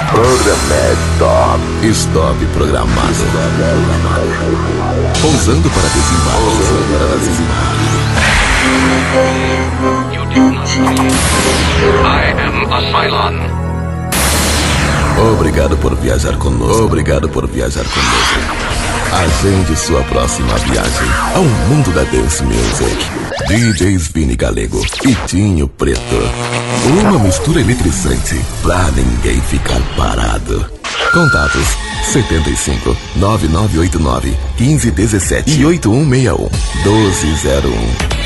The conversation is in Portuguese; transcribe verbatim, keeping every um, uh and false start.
Programmed Stop. Stop programado. Pousando para desembarque. Pousando para desembarque. I am a Cylon. Obrigado por viajar conosco. Obrigado por viajar conosco. Agende sua próxima viagem ao mundo da dance music. D Js Vini Galego e Tinho Preto. Uma mistura eletrizante pra ninguém ficar parado. Contatos setenta e cinco, nove nove oito nove, quinze dezessete e oito um seis um, doze zero um.